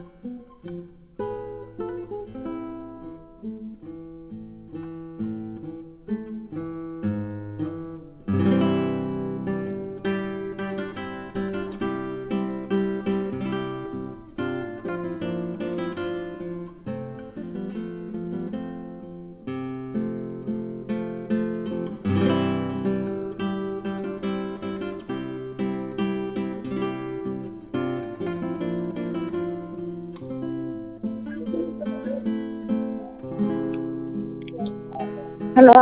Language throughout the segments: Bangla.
Hello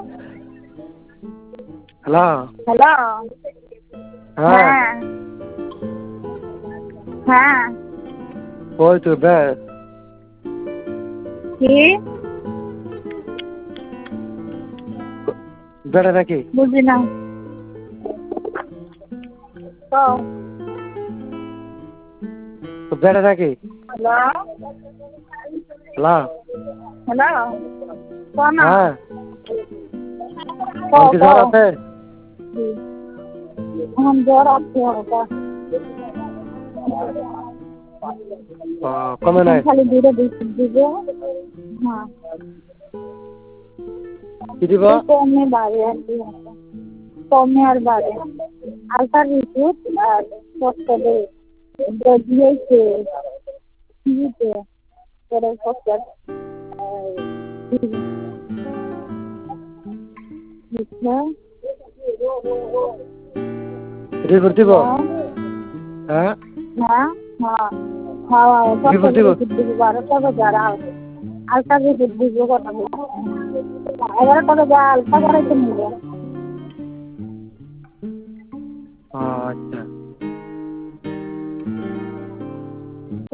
hello. হ্যালো। হ্যাঁ। হ্যাঁ হ্যাঁ। কই তুই বে? কি বেড়া নাকি? বুঝি না তো। বেড়া নাকি? Hello hello. হ্যালো ক না। হ্যাঁ। ক তোর কি ক জ্বর আছে? এখন জ্বর আছে হালকা। কমে নাই? খালি দুটো বিস্কুট দিব। হ্যাঁ কি দিব? কমে বাড়ে আর কি, কমে আর বাড়ে। আলতার বিস্কুট আর কষ্টে দিয়েছে দিয়েছে করে কষ্ট রিপোর্ট দিব? হ্যাঁ। হ্যাঁ হ্যাঁ হ্যাঁ রিপোর্ট কষ্ট দিব? বিস্কুট দিব 12টা বাজে আর আলতার বিস্কুট দিব কথা বলবো 11টা বাজে আলতা করাইতে নিবে। আচ্ছা।